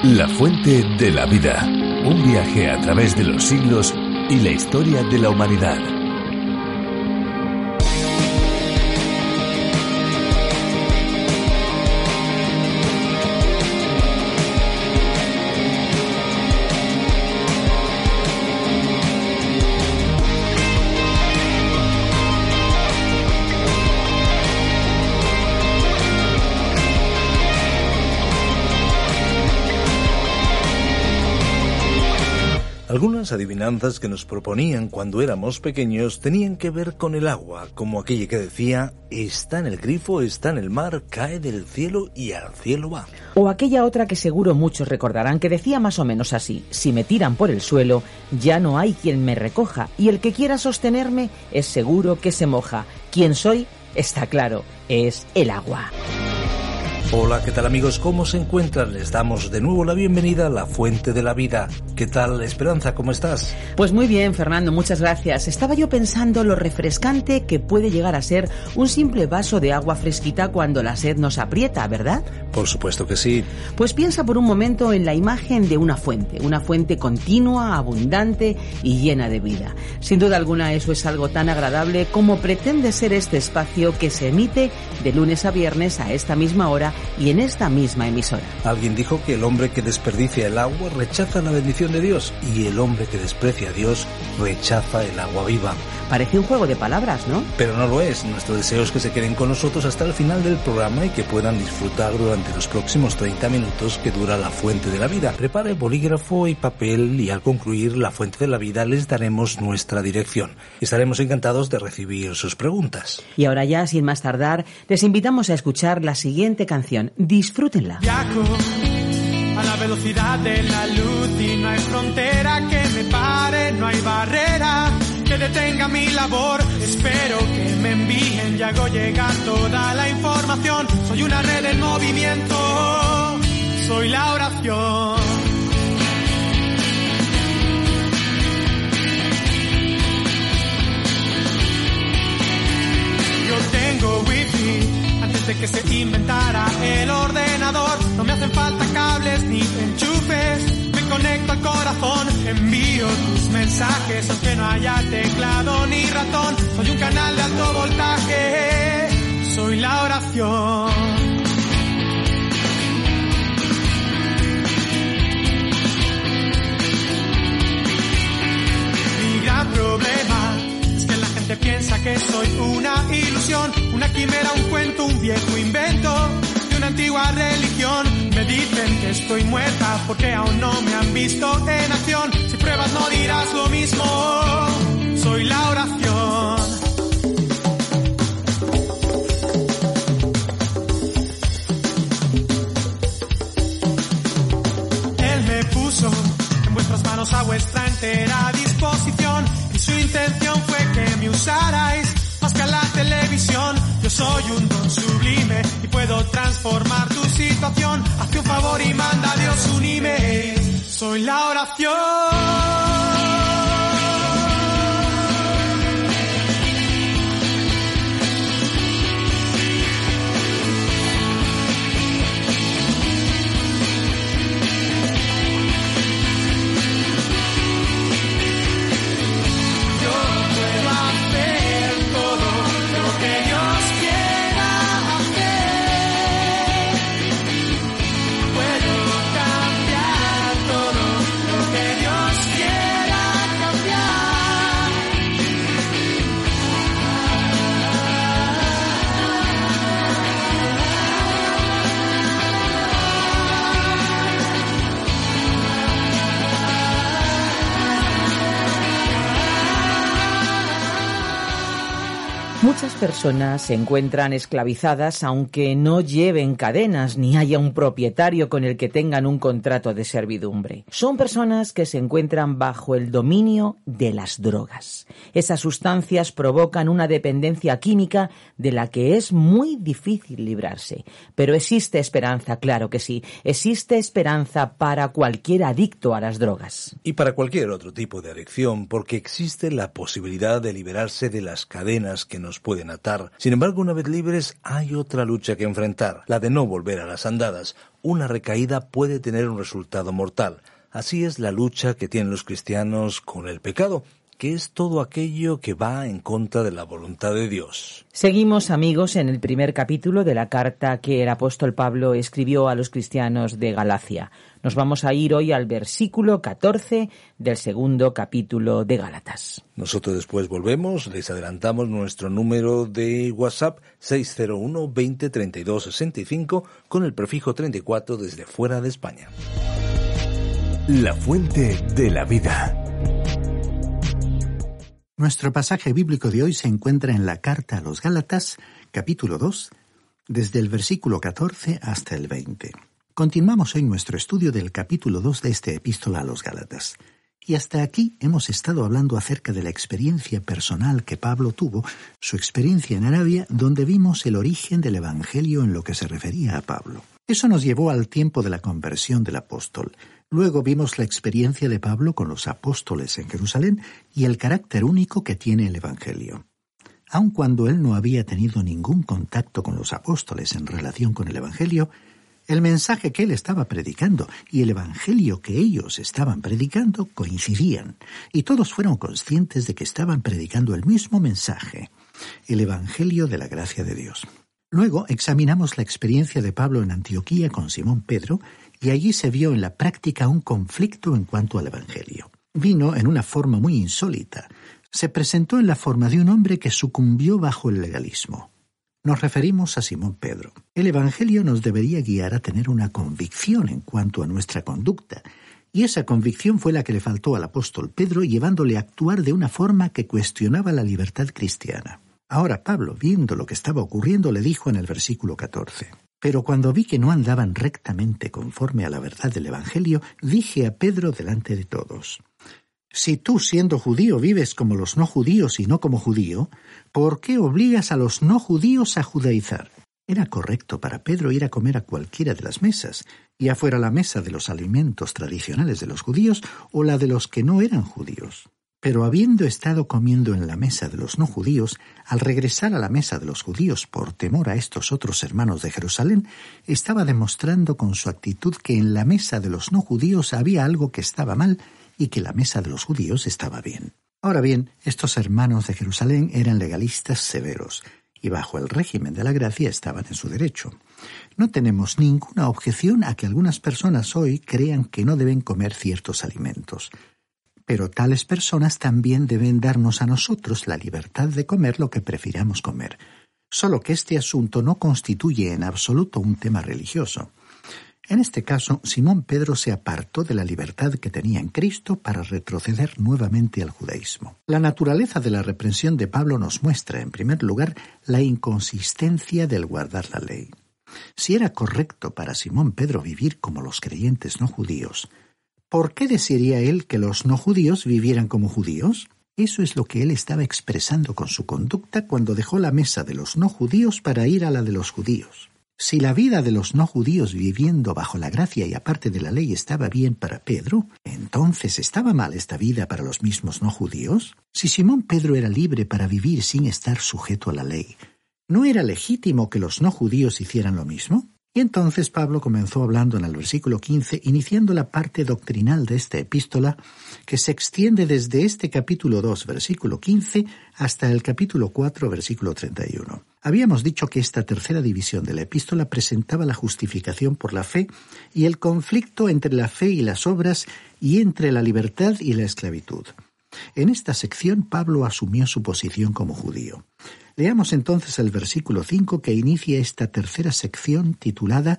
La fuente de la vida. Un viaje a través de los siglos y la historia de la humanidad. Algunas adivinanzas que nos proponían cuando éramos pequeños tenían que ver con el agua, como aquella que decía: está en el grifo, está en el mar, cae del cielo y al cielo va. O aquella otra que seguro muchos recordarán, que decía más o menos así: si me tiran por el suelo, ya no hay quien me recoja, y el que quiera sostenerme es seguro que se moja. ¿Quién soy? Está claro, es el agua. Hola, ¿qué tal amigos? ¿Cómo se encuentran? Les damos de nuevo la bienvenida a La Fuente de la Vida. ¿Qué tal, Esperanza? ¿Cómo estás? Pues muy bien, Fernando, muchas gracias. Estaba yo pensando lo refrescante que puede llegar a ser un simple vaso de agua fresquita cuando la sed nos aprieta, ¿verdad? Por supuesto que sí. Pues piensa por un momento en la imagen de una fuente continua, abundante y llena de vida. Sin duda alguna eso es algo tan agradable como pretende ser este espacio que se emite de lunes a viernes a esta misma hora y en esta misma emisora. Alguien dijo que el hombre que desperdicia el agua rechaza la bendición de Dios y el hombre que desprecia a Dios rechaza el agua viva. Parece un juego de palabras, ¿no? Pero no lo es. Nuestro deseo es que se queden con nosotros hasta el final del programa y que puedan disfrutar durante los próximos 30 minutos que dura La Fuente de la Vida. Prepare bolígrafo y papel y al concluir La Fuente de la Vida les daremos nuestra dirección. Estaremos encantados de recibir sus preguntas. Y ahora ya, sin más tardar, les invitamos a escuchar la siguiente canción. Disfrútenla. Viajo a la velocidad de la luz y no hay frontera que me pare, no hay barrera que detenga mi labor. Espero que me envíen y hago llegar toda la información. Soy una red en movimiento, soy la oración. Yo tengo wifi antes de que se inventara el ordenador. No me hacen falta cables ni enchufes, me conecto al corazón, envío tus mensajes aunque no haya teclado ni ratón. Soy un canal de alto voltaje, soy la oración. Mi gran problema es que la gente piensa que soy una ilusión, una quimera, un cuento, un viejo invento de una antigua religión. Me dicen que estoy muerta porque aún no me han visto en acción. Si pruebas no dirás lo mismo, soy la oración. Él me puso en vuestras manos a vuestra entera disposición y su intención fue que me usarais más que a la televisión. Yo soy un don sublime y puedo transformar tu situación. Hazte un favor y manda a Dios un email. Soy la oración. Muchas personas se encuentran esclavizadas aunque no lleven cadenas ni haya un propietario con el que tengan un contrato de servidumbre. Son personas que se encuentran bajo el dominio de las drogas. Esas sustancias provocan una dependencia química de la que es muy difícil librarse. Pero existe esperanza, claro que sí. Existe esperanza para cualquier adicto a las drogas. Y para cualquier otro tipo de adicción, porque existe la posibilidad de liberarse de las cadenas que nos pueden atar. Sin embargo, una vez libres, hay otra lucha que enfrentar, la de no volver a las andadas. Una recaída puede tener un resultado mortal. Así es la lucha que tienen los cristianos con el pecado, que es todo aquello que va en contra de la voluntad de Dios. Seguimos, amigos, en el primer capítulo de la carta que el apóstol Pablo escribió a los cristianos de Galacia. Nos vamos a ir hoy al versículo 14 del segundo capítulo de Gálatas. Nosotros después volvemos, les adelantamos nuestro número de WhatsApp 601 20 32 65 con el prefijo 34 desde fuera de España. La fuente de la vida. Nuestro pasaje bíblico de hoy se encuentra en la carta a los Gálatas, capítulo 2, desde el versículo 14 hasta el 20. Continuamos hoy nuestro estudio del capítulo 2 de esta epístola a los Gálatas. Y hasta aquí hemos estado hablando acerca de la experiencia personal que Pablo tuvo, su experiencia en Arabia, donde vimos el origen del Evangelio en lo que se refería a Pablo. Eso nos llevó al tiempo de la conversión del apóstol. Luego vimos la experiencia de Pablo con los apóstoles en Jerusalén y el carácter único que tiene el Evangelio. Aun cuando él no había tenido ningún contacto con los apóstoles en relación con el Evangelio, el mensaje que él estaba predicando y el Evangelio que ellos estaban predicando coincidían, y todos fueron conscientes de que estaban predicando el mismo mensaje, el Evangelio de la gracia de Dios. Luego examinamos la experiencia de Pablo en Antioquía con Simón Pedro, y allí se vio en la práctica un conflicto en cuanto al Evangelio. Vino en una forma muy insólita. Se presentó en la forma de un hombre que sucumbió bajo el legalismo. Nos referimos a Simón Pedro. El Evangelio nos debería guiar a tener una convicción en cuanto a nuestra conducta, y esa convicción fue la que le faltó al apóstol Pedro, llevándole a actuar de una forma que cuestionaba la libertad cristiana. Ahora Pablo, viendo lo que estaba ocurriendo, le dijo en el versículo 14: «Pero cuando vi que no andaban rectamente conforme a la verdad del Evangelio, dije a Pedro delante de todos: si tú, siendo judío, vives como los no judíos y no como judío, ¿por qué obligas a los no judíos a judaizar?». Era correcto para Pedro ir a comer a cualquiera de las mesas, ya fuera la mesa de los alimentos tradicionales de los judíos o la de los que no eran judíos. Pero habiendo estado comiendo en la mesa de los no judíos, al regresar a la mesa de los judíos por temor a estos otros hermanos de Jerusalén, estaba demostrando con su actitud que en la mesa de los no judíos había algo que estaba mal y que la mesa de los judíos estaba bien. Ahora bien, estos hermanos de Jerusalén eran legalistas severos, y bajo el régimen de la gracia estaban en su derecho. No tenemos ninguna objeción a que algunas personas hoy crean que no deben comer ciertos alimentos. Pero tales personas también deben darnos a nosotros la libertad de comer lo que prefiramos comer. Solo que este asunto no constituye en absoluto un tema religioso. En este caso, Simón Pedro se apartó de la libertad que tenía en Cristo para retroceder nuevamente al judaísmo. La naturaleza de la reprensión de Pablo nos muestra, en primer lugar, la inconsistencia del guardar la ley. Si era correcto para Simón Pedro vivir como los creyentes no judíos, ¿por qué desearía él que los no judíos vivieran como judíos? Eso es lo que él estaba expresando con su conducta cuando dejó la mesa de los no judíos para ir a la de los judíos. Si la vida de los no judíos viviendo bajo la gracia y aparte de la ley estaba bien para Pedro, ¿entonces estaba mal esta vida para los mismos no judíos? Si Simón Pedro era libre para vivir sin estar sujeto a la ley, ¿no era legítimo que los no judíos hicieran lo mismo? Y entonces Pablo comenzó hablando en el versículo 15, iniciando la parte doctrinal de esta epístola, que se extiende desde este capítulo 2, versículo 15, hasta el capítulo 4, versículo 31. Habíamos dicho que esta tercera división de la epístola presentaba la justificación por la fe y el conflicto entre la fe y las obras y entre la libertad y la esclavitud. En esta sección Pablo asumió su posición como judío. Leamos entonces el versículo 5 que inicia esta tercera sección titulada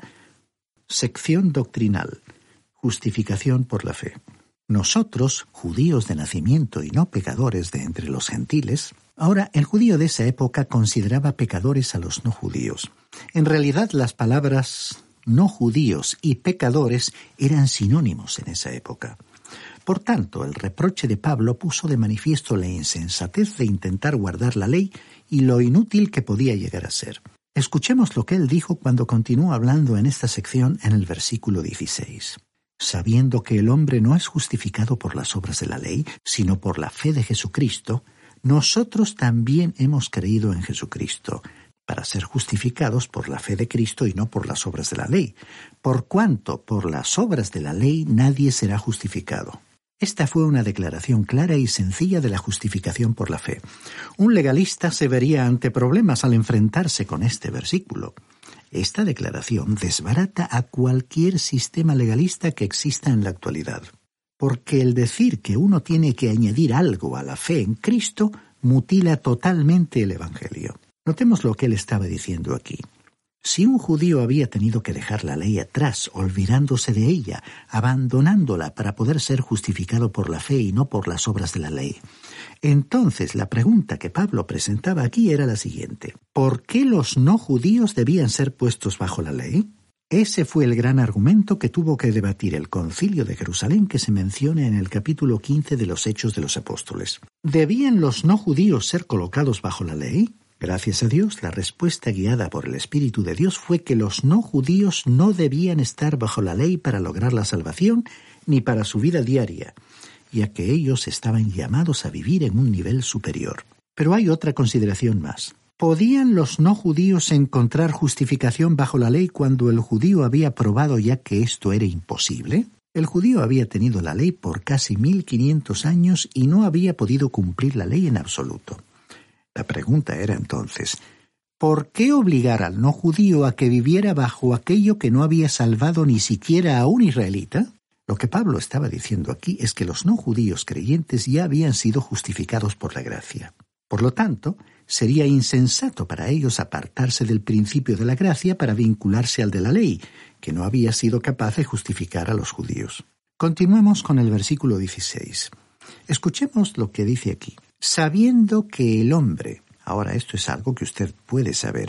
Sección Doctrinal, Justificación por la Fe. Nosotros, judíos de nacimiento y no pecadores de entre los gentiles. Ahora, el judío de esa época consideraba pecadores a los no judíos. En realidad, las palabras no judíos y pecadores eran sinónimos en esa época. Por tanto, el reproche de Pablo puso de manifiesto la insensatez de intentar guardar la ley y lo inútil que podía llegar a ser. Escuchemos lo que él dijo cuando continuó hablando en esta sección en el versículo 16. Sabiendo que el hombre no es justificado por las obras de la ley, sino por la fe de Jesucristo, nosotros también hemos creído en Jesucristo, para ser justificados por la fe de Cristo y no por las obras de la ley, por cuanto por las obras de la ley nadie será justificado. Esta fue una declaración clara y sencilla de la justificación por la fe. Un legalista se vería ante problemas al enfrentarse con este versículo. Esta declaración desbarata a cualquier sistema legalista que exista en la actualidad, porque el decir que uno tiene que añadir algo a la fe en Cristo mutila totalmente el Evangelio. Notemos lo que él estaba diciendo aquí. Si un judío había tenido que dejar la ley atrás, olvidándose de ella, abandonándola para poder ser justificado por la fe y no por las obras de la ley, entonces la pregunta que Pablo presentaba aquí era la siguiente: ¿por qué los no judíos debían ser puestos bajo la ley? Ese fue el gran argumento que tuvo que debatir el Concilio de Jerusalén que se menciona en el capítulo 15 de los Hechos de los Apóstoles. ¿Debían los no judíos ser colocados bajo la ley? Gracias a Dios, la respuesta guiada por el Espíritu de Dios fue que los no judíos no debían estar bajo la ley para lograr la salvación ni para su vida diaria, ya que ellos estaban llamados a vivir en un nivel superior. Pero hay otra consideración más. ¿Podían los no judíos encontrar justificación bajo la ley cuando el judío había probado ya que esto era imposible? El judío había tenido la ley por casi 1500 años y no había podido cumplir la ley en absoluto. La pregunta era entonces, ¿por qué obligar al no judío a que viviera bajo aquello que no había salvado ni siquiera a un israelita? Lo que Pablo estaba diciendo aquí es que los no judíos creyentes ya habían sido justificados por la gracia. Por lo tanto, sería insensato para ellos apartarse del principio de la gracia para vincularse al de la ley, que no había sido capaz de justificar a los judíos. Continuemos con el versículo 16. Escuchemos lo que dice aquí. Sabiendo que el hombre, ahora esto es algo que usted puede saber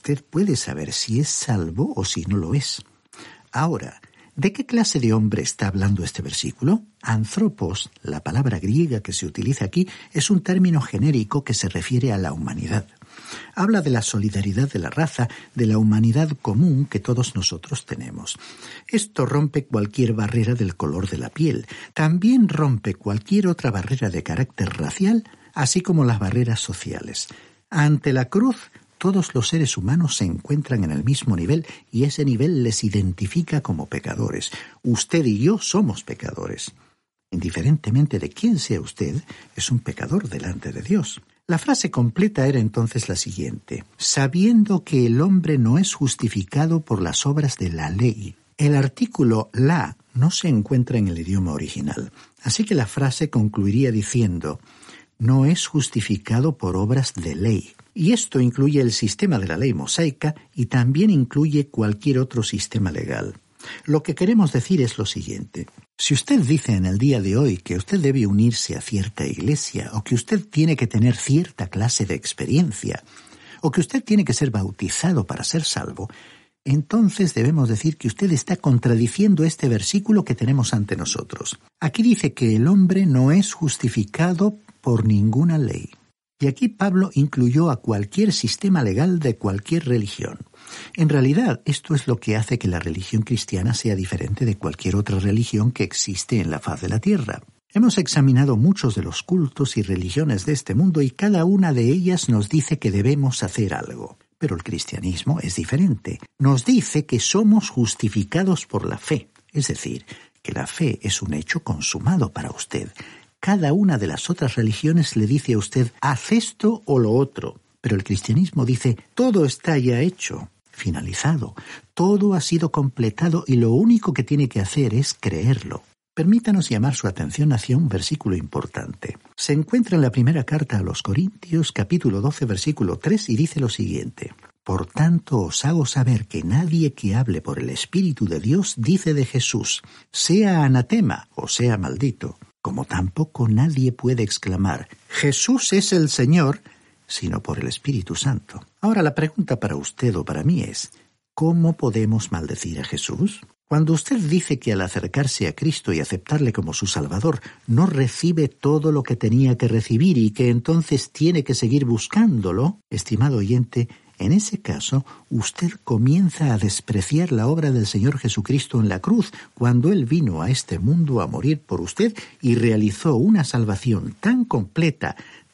si es salvo o si no lo es. Ahora, ¿de qué clase de hombre está hablando este versículo? Anthropos, la palabra griega que se utiliza aquí, es un término genérico que se refiere a la humanidad. Habla de la solidaridad de la raza, de la humanidad común que todos nosotros tenemos. Esto rompe cualquier barrera del color de la piel. También rompe cualquier otra barrera de carácter racial, así como las barreras sociales. Ante la cruz, todos los seres humanos se encuentran en el mismo nivel y ese nivel les identifica como pecadores. Usted y yo somos pecadores. Indiferentemente de quién sea usted, es un pecador delante de Dios. La frase completa era entonces la siguiente: sabiendo que el hombre no es justificado por las obras de la ley. El artículo la no se encuentra en el idioma original, así que la frase concluiría diciendo: no es justificado por obras de ley. Y esto incluye el sistema de la ley mosaica y también incluye cualquier otro sistema legal. Lo que queremos decir es lo siguiente. Si usted dice en el día de hoy que usted debe unirse a cierta iglesia, o que usted tiene que tener cierta clase de experiencia, o que usted tiene que ser bautizado para ser salvo, entonces debemos decir que usted está contradiciendo este versículo que tenemos ante nosotros. Aquí dice que el hombre no es justificado por ninguna ley. Y aquí Pablo incluyó a cualquier sistema legal de cualquier religión. En realidad, esto es lo que hace que la religión cristiana sea diferente de cualquier otra religión que existe en la faz de la tierra. Hemos examinado muchos de los cultos y religiones de este mundo y cada una de ellas nos dice que debemos hacer algo. Pero el cristianismo es diferente. Nos dice que somos justificados por la fe, es decir, que la fe es un hecho consumado para usted. Cada una de las otras religiones le dice a usted, haz esto o lo otro. Pero el cristianismo dice, todo está ya hecho, finalizado. Todo ha sido completado y lo único que tiene que hacer es creerlo. Permítanos llamar su atención hacia un versículo importante. Se encuentra en la primera carta a los Corintios, capítulo 12, versículo 3, y dice lo siguiente. Por tanto os hago saber que nadie que hable por el Espíritu de Dios dice de Jesús, sea anatema o sea maldito. Como tampoco nadie puede exclamar, Jesús es el Señor, sino por el Espíritu Santo. Ahora la pregunta para usted o para mí es, ¿cómo podemos maldecir a Jesús? Cuando usted dice que al acercarse a Cristo y aceptarle como su Salvador, no recibe todo lo que tenía que recibir y que entonces tiene que seguir buscándolo, estimado oyente, en ese caso, usted comienza a despreciar la obra del Señor Jesucristo en la cruz, cuando Él vino a este mundo a morir por usted y realizó una salvación tan completa,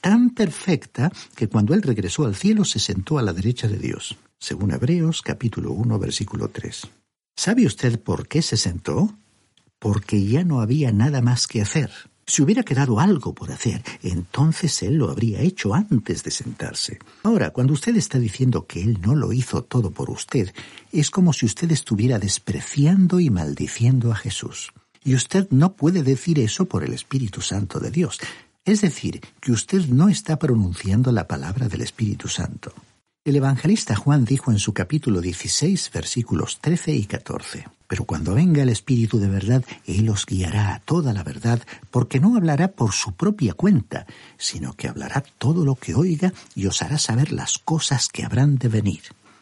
tan perfecta que cuando Él regresó al cielo se sentó a la derecha de Dios, según Hebreos capítulo 1, versículo 3. ¿Sabe usted por qué se sentó? Porque ya no había nada más que hacer. Si hubiera quedado algo por hacer, entonces Él lo habría hecho antes de sentarse. Ahora, cuando usted está diciendo que Él no lo hizo todo por usted, es como si usted estuviera despreciando y maldiciendo a Jesús. Y usted no puede decir eso por el Espíritu Santo de Dios. Es decir, que usted no está pronunciando la palabra del Espíritu Santo. El evangelista Juan dijo en su capítulo 16, versículos 13 y 14, «Pero cuando venga el Espíritu de verdad, Él os guiará a toda la verdad, porque no hablará por su propia cuenta, sino que hablará todo lo que oiga y os hará saber las cosas que habrán de venir.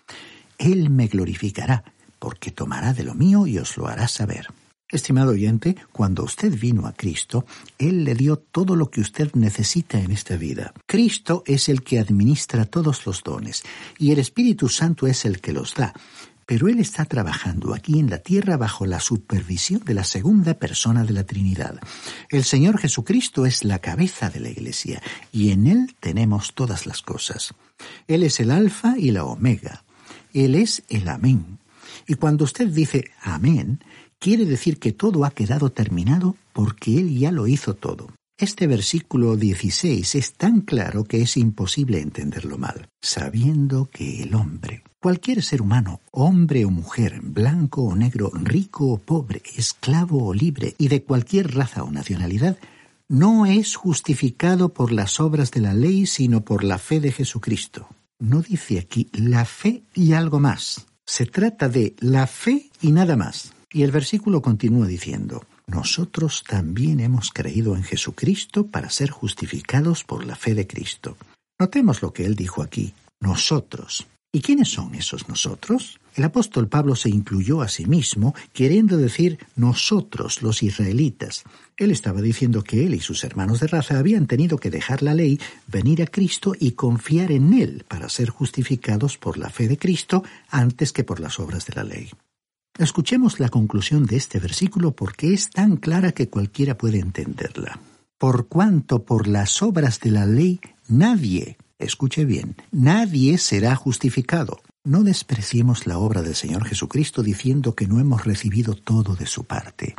Él me glorificará, porque tomará de lo mío y os lo hará saber». Estimado oyente, cuando usted vino a Cristo, Él le dio todo lo que usted necesita en esta vida. Cristo es el que administra todos los dones, y el Espíritu Santo es el que los da. Pero Él está trabajando aquí en la tierra bajo la supervisión de la segunda persona de la Trinidad. El Señor Jesucristo es la cabeza de la Iglesia, y en Él tenemos todas las cosas. Él es el Alfa y la Omega. Él es el Amén. Y cuando usted dice Amén, quiere decir que todo ha quedado terminado porque Él ya lo hizo todo. Este versículo 16 es tan claro que es imposible entenderlo mal. Sabiendo que el hombre, cualquier ser humano, hombre o mujer, blanco o negro, rico o pobre, esclavo o libre y de cualquier raza o nacionalidad, no es justificado por las obras de la ley, sino por la fe de Jesucristo. No dice aquí la fe y algo más. Se trata de la fe y nada más. Y el versículo continúa diciendo, «Nosotros también hemos creído en Jesucristo para ser justificados por la fe de Cristo». Notemos lo que él dijo aquí, nosotros. ¿Y quiénes son esos nosotros? El apóstol Pablo se incluyó a sí mismo, queriendo decir nosotros, los israelitas. Él estaba diciendo que él y sus hermanos de raza habían tenido que dejar la ley, venir a Cristo y confiar en Él para ser justificados por la fe de Cristo antes que por las obras de la ley. Escuchemos la conclusión de este versículo porque es tan clara que cualquiera puede entenderla. Por cuanto por las obras de la ley nadie, escuche bien, nadie será justificado. No despreciemos la obra del Señor Jesucristo diciendo que no hemos recibido todo de su parte.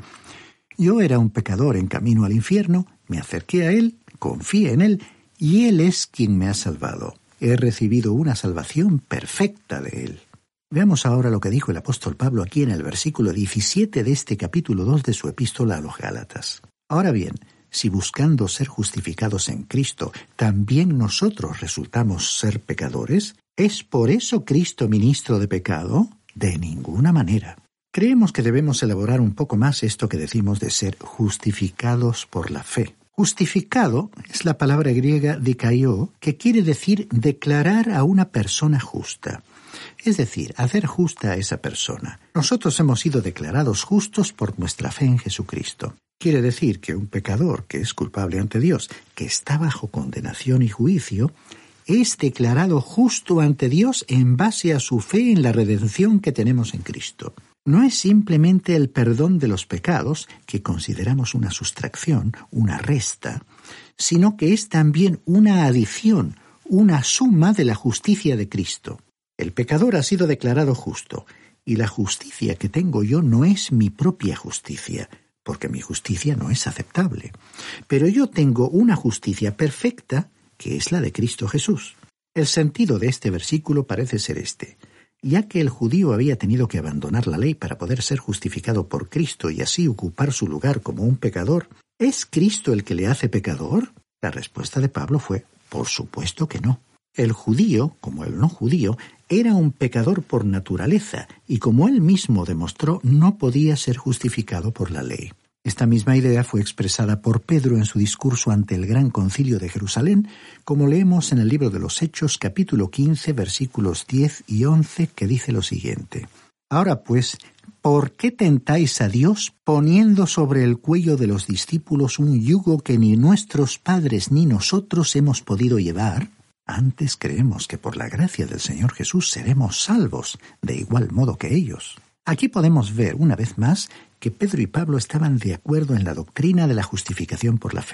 Yo era un pecador en camino al infierno, me acerqué a Él, confié en Él y Él es quien me ha salvado. He recibido una salvación perfecta de Él. Veamos ahora lo que dijo el apóstol Pablo aquí en el versículo 17 de este capítulo 2 de su epístola a los Gálatas. Ahora bien, si buscando ser justificados en Cristo, también nosotros resultamos ser pecadores, ¿es por eso Cristo ministro de pecado? De ninguna manera. Creemos que debemos elaborar un poco más esto que decimos de ser justificados por la fe. Justificado es la palabra griega dikaio, que quiere decir declarar a una persona justa. Es decir, hacer justa a esa persona. Nosotros hemos sido declarados justos por nuestra fe en Jesucristo. Quiere decir que un pecador que es culpable ante Dios, que está bajo condenación y juicio, es declarado justo ante Dios en base a su fe en la redención que tenemos en Cristo. No es simplemente el perdón de los pecados, que consideramos una sustracción, una resta, sino que es también una adición, una suma de la justicia de Cristo. El pecador ha sido declarado justo, y la justicia que tengo yo no es mi propia justicia, porque mi justicia no es aceptable. Pero yo tengo una justicia perfecta, que es la de Cristo Jesús. El sentido de este versículo parece ser este. Ya que el judío había tenido que abandonar la ley para poder ser justificado por Cristo y así ocupar su lugar como un pecador, ¿es Cristo el que le hace pecador? La respuesta de Pablo fue, por supuesto que no. El judío, como el no judío, era un pecador por naturaleza y como él mismo demostró, no podía ser justificado por la ley. Esta misma idea fue expresada por Pedro en su discurso ante el Gran Concilio de Jerusalén, como leemos en el libro de los Hechos, capítulo 15, versículos 10 y 11, que dice lo siguiente. Ahora pues, ¿por qué tentáis a Dios poniendo sobre el cuello de los discípulos un yugo que ni nuestros padres ni nosotros hemos podido llevar? Antes creemos que por la gracia del Señor Jesús seremos salvos, de igual modo que ellos. Aquí podemos ver, una vez más, que Pedro y Pablo estaban de acuerdo en la doctrina de la justificación por la fe.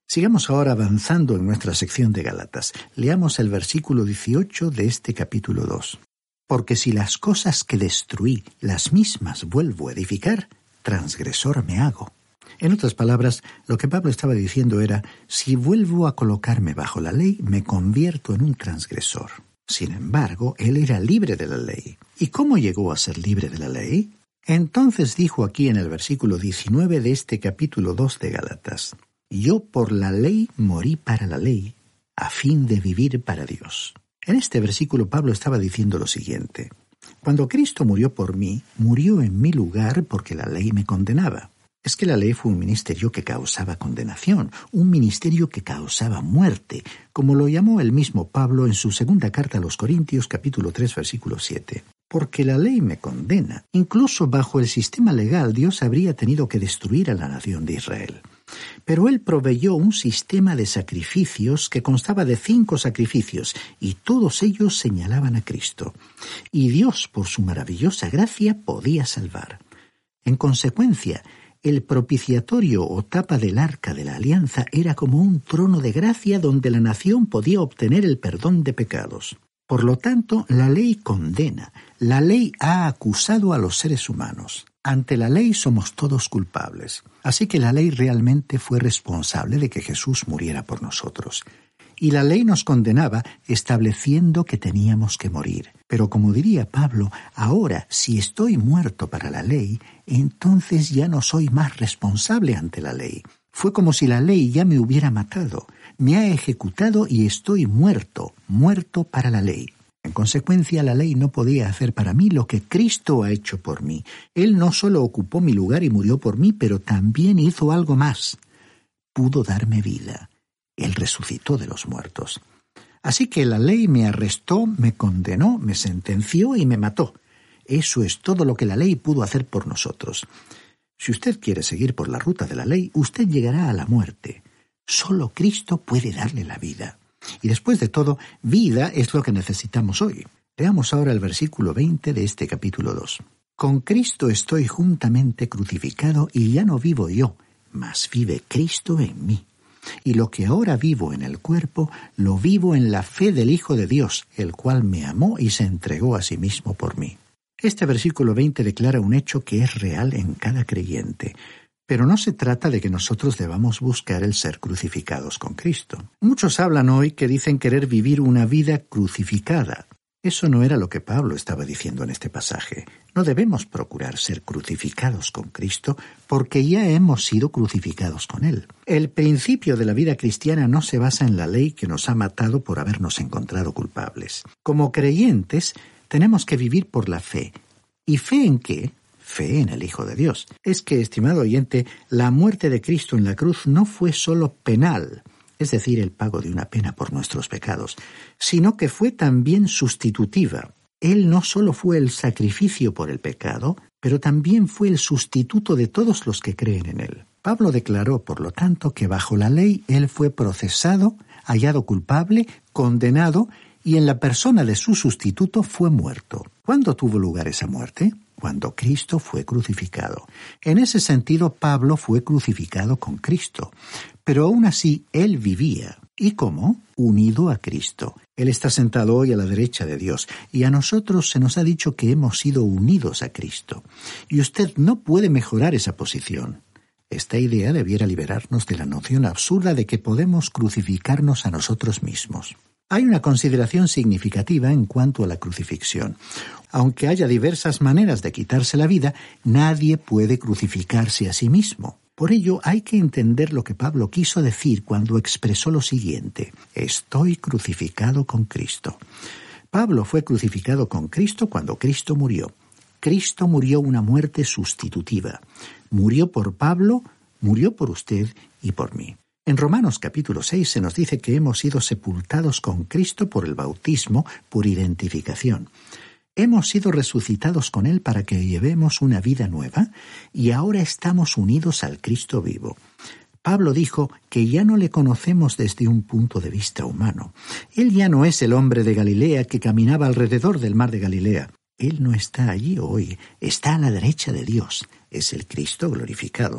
Sigamos ahora avanzando en nuestra sección de Gálatas. Leamos el versículo 18 de este capítulo 2. Porque si las cosas que destruí, las mismas vuelvo a edificar, transgresor me hago. En otras palabras, lo que Pablo estaba diciendo era, si vuelvo a colocarme bajo la ley, me convierto en un transgresor. Sin embargo, él era libre de la ley. ¿Y cómo llegó a ser libre de la ley? Entonces dijo aquí en el versículo 19 de este capítulo 2 de Gálatas, yo por la ley morí para la ley, a fin de vivir para Dios. En este versículo Pablo estaba diciendo lo siguiente, cuando Cristo murió por mí, murió en mi lugar porque la ley me condenaba. Es que la ley fue un ministerio que causaba condenación, un ministerio que causaba muerte, como lo llamó el mismo Pablo en su segunda carta a los Corintios, capítulo 3, versículo 7. Porque la ley me condena. Incluso bajo el sistema legal, Dios habría tenido que destruir a la nación de Israel. Pero Él proveyó un sistema de sacrificios que constaba de 5 sacrificios, y todos ellos señalaban a Cristo. Y Dios, por su maravillosa gracia, podía salvar. En consecuencia, el propiciatorio o tapa del arca de la alianza era como un trono de gracia donde la nación podía obtener el perdón de pecados. Por lo tanto, la ley condena. La ley ha acusado a los seres humanos. Ante la ley somos todos culpables. Así que la ley realmente fue responsable de que Jesús muriera por nosotros. Y la ley nos condenaba estableciendo que teníamos que morir. Pero como diría Pablo, ahora si estoy muerto para la ley, entonces ya no soy más responsable ante la ley. Fue como si la ley ya me hubiera matado. Me ha ejecutado y estoy muerto para la ley. En consecuencia, la ley no podía hacer para mí lo que Cristo ha hecho por mí. Él no solo ocupó mi lugar y murió por mí, pero también hizo algo más. Pudo darme vida. Él resucitó de los muertos. Así que la ley me arrestó, me condenó, me sentenció y me mató. Eso es todo lo que la ley pudo hacer por nosotros. Si usted quiere seguir por la ruta de la ley, usted llegará a la muerte. Solo Cristo puede darle la vida. Y después de todo, vida es lo que necesitamos hoy. Leamos ahora el versículo 20 de este capítulo 2. Con Cristo estoy juntamente crucificado y ya no vivo yo, mas vive Cristo en mí. Y lo que ahora vivo en el cuerpo, lo vivo en la fe del Hijo de Dios, el cual me amó y se entregó a sí mismo por mí. Este versículo 20 declara un hecho que es real en cada creyente. Pero no se trata de que nosotros debamos buscar el ser crucificados con Cristo. Muchos hablan hoy que dicen querer vivir una vida crucificada. Eso no era lo que Pablo estaba diciendo en este pasaje. No debemos procurar ser crucificados con Cristo porque ya hemos sido crucificados con Él. El principio de la vida cristiana no se basa en la ley que nos ha matado por habernos encontrado culpables. Como creyentes, tenemos que vivir por la fe. ¿Y fe en qué? Fe en el Hijo de Dios. Es que, estimado oyente, la muerte de Cristo en la cruz no fue solo penal, es decir, el pago de una pena por nuestros pecados, sino que fue también sustitutiva. Él no solo fue el sacrificio por el pecado, pero también fue el sustituto de todos los que creen en Él. Pablo declaró, por lo tanto, que bajo la ley Él fue procesado, hallado culpable, condenado, y en la persona de su sustituto fue muerto. ¿Cuándo tuvo lugar esa muerte? Cuando Cristo fue crucificado. En ese sentido, Pablo fue crucificado con Cristo. Pero aún así, él vivía. ¿Y cómo? Unido a Cristo. Él está sentado hoy a la derecha de Dios, y a nosotros se nos ha dicho que hemos sido unidos a Cristo. Y usted no puede mejorar esa posición. Esta idea debiera liberarnos de la noción absurda de que podemos crucificarnos a nosotros mismos. Hay una consideración significativa en cuanto a la crucifixión. Aunque haya diversas maneras de quitarse la vida, nadie puede crucificarse a sí mismo. Por ello, hay que entender lo que Pablo quiso decir cuando expresó lo siguiente: estoy crucificado con Cristo. Pablo fue crucificado con Cristo cuando Cristo murió. Cristo murió una muerte sustitutiva. Murió por Pablo, murió por usted y por mí. En Romanos capítulo 6 se nos dice que hemos sido sepultados con Cristo por el bautismo, por identificación. Hemos sido resucitados con Él para que llevemos una vida nueva y ahora estamos unidos al Cristo vivo. Pablo dijo que ya no le conocemos desde un punto de vista humano. Él ya no es el hombre de Galilea que caminaba alrededor del mar de Galilea. Él no está allí hoy, está a la derecha de Dios. Es el Cristo glorificado.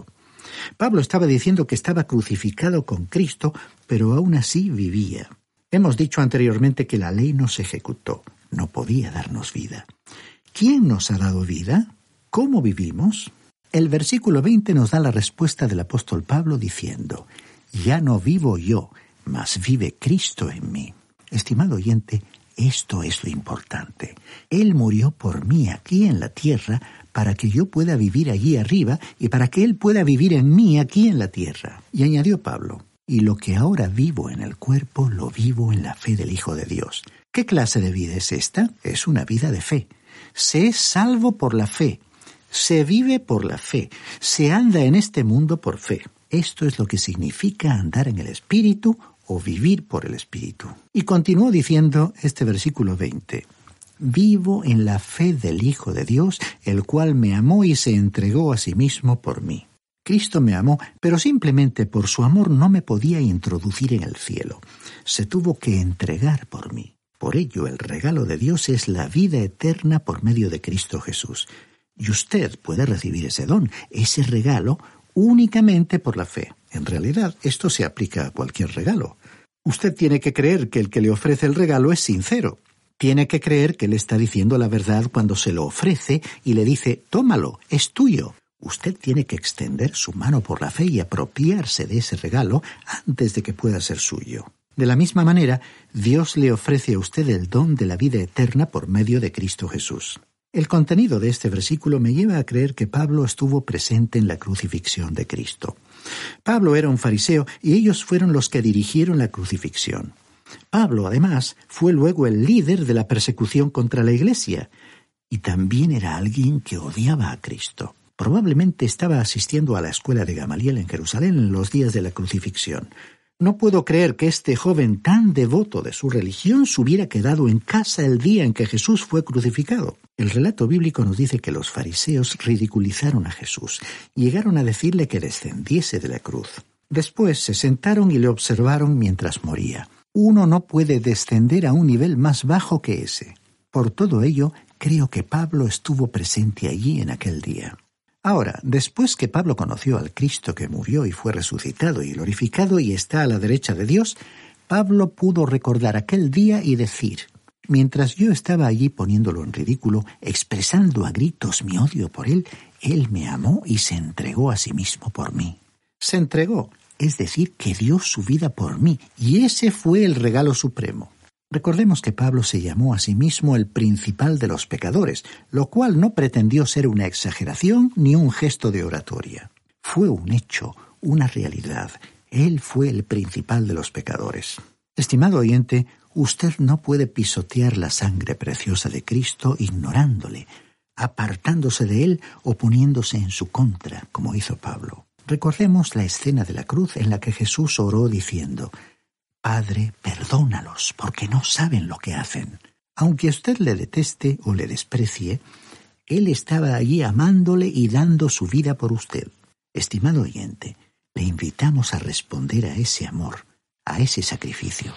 Pablo estaba diciendo que estaba crucificado con Cristo, pero aún así vivía. Hemos dicho anteriormente que la ley no se ejecutó, no podía darnos vida. ¿Quién nos ha dado vida? ¿Cómo vivimos? El versículo 20 nos da la respuesta del apóstol Pablo diciendo: «Ya no vivo yo, mas vive Cristo en mí». Estimado oyente, esto es lo importante. Él murió por mí aquí en la tierra para que yo pueda vivir allí arriba y para que Él pueda vivir en mí aquí en la tierra. Y añadió Pablo: «Y lo que ahora vivo en el cuerpo, lo vivo en la fe del Hijo de Dios». ¿Qué clase de vida es esta? Es una vida de fe. Se es salvo por la fe. Se vive por la fe. Se anda en este mundo por fe. Esto es lo que significa andar en el Espíritu o vivir por el Espíritu. Y continuó diciendo este versículo 20: «Vivo en la fe del Hijo de Dios, el cual me amó y se entregó a sí mismo por mí». Cristo me amó, pero simplemente por su amor no me podía introducir en el cielo. Se tuvo que entregar por mí. Por ello, el regalo de Dios es la vida eterna por medio de Cristo Jesús. Y usted puede recibir ese don, ese regalo, únicamente por la fe. En realidad, esto se aplica a cualquier regalo. Usted tiene que creer que el que le ofrece el regalo es sincero. Tiene que creer que le está diciendo la verdad cuando se lo ofrece y le dice: «Tómalo, es tuyo». Usted tiene que extender su mano por la fe y apropiarse de ese regalo antes de que pueda ser suyo. De la misma manera, Dios le ofrece a usted el don de la vida eterna por medio de Cristo Jesús. El contenido de este versículo me lleva a creer que Pablo estuvo presente en la crucifixión de Cristo. Pablo era un fariseo y ellos fueron los que dirigieron la crucifixión. Pablo, además, fue luego el líder de la persecución contra la Iglesia y también era alguien que odiaba a Cristo. Probablemente estaba asistiendo a la escuela de Gamaliel en Jerusalén en los días de la crucifixión. No puedo creer que este joven tan devoto de su religión se hubiera quedado en casa el día en que Jesús fue crucificado. El relato bíblico nos dice que los fariseos ridiculizaron a Jesús y llegaron a decirle que descendiese de la cruz. Después se sentaron y le observaron mientras moría. Uno no puede descender a un nivel más bajo que ese. Por todo ello, creo que Pablo estuvo presente allí en aquel día. Ahora, después que Pablo conoció al Cristo que murió y fue resucitado y glorificado y está a la derecha de Dios, Pablo pudo recordar aquel día y decir: «Mientras yo estaba allí poniéndolo en ridículo, expresando a gritos mi odio por él, él me amó y se entregó a sí mismo por mí». Se entregó, es decir, que dio su vida por mí, y ese fue el regalo supremo. Recordemos que Pablo se llamó a sí mismo el principal de los pecadores, lo cual no pretendió ser una exageración ni un gesto de oratoria. Fue un hecho, una realidad. Él fue el principal de los pecadores. Estimado oyente, usted no puede pisotear la sangre preciosa de Cristo ignorándole, apartándose de él o poniéndose en su contra, como hizo Pablo. Recordemos la escena de la cruz en la que Jesús oró diciendo: «Padre, perdónalos, porque no saben lo que hacen». Aunque usted le deteste o le desprecie, Él estaba allí amándole y dando su vida por usted. Estimado oyente, le invitamos a responder a ese amor, a ese sacrificio.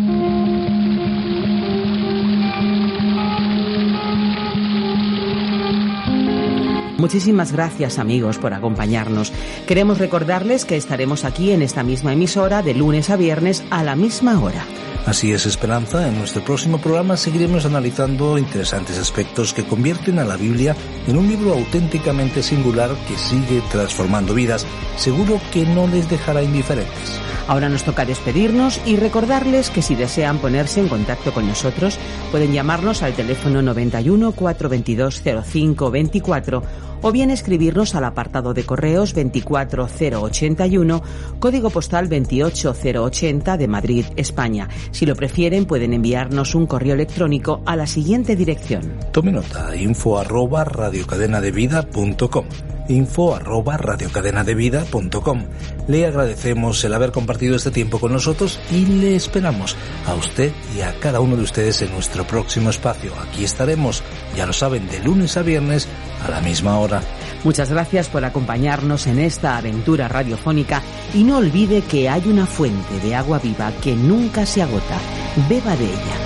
Muchísimas gracias, amigos, por acompañarnos. Queremos recordarles que estaremos aquí en esta misma emisora de lunes a viernes a la misma hora. Así es, Esperanza. En nuestro próximo programa seguiremos analizando interesantes aspectos que convierten a la Biblia en un libro auténticamente singular que sigue transformando vidas. Seguro que no les dejará indiferentes. Ahora nos toca despedirnos y recordarles que si desean ponerse en contacto con nosotros, pueden llamarnos al teléfono 91 422 0524 o bien escribirnos al apartado de correos 24081, código postal 28080 de Madrid, España. Si lo prefieren, pueden enviarnos un correo electrónico a la siguiente dirección. Tome nota: info@radiocadenadevida.com. info@radiocadenadevida.com. Le agradecemos el haber compartido este tiempo con nosotros y le esperamos a usted y a cada uno de ustedes en nuestro próximo espacio. Aquí estaremos, ya lo saben, de lunes a viernes a la misma hora. Muchas gracias por acompañarnos en esta aventura radiofónica y no olvide que hay una fuente de agua viva que nunca se agota. Beba de ella.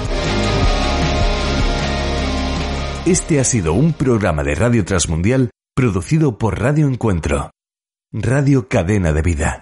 Este ha sido un programa de Radio Transmundial producido por Radio Encuentro. Radio Cadena de Vida.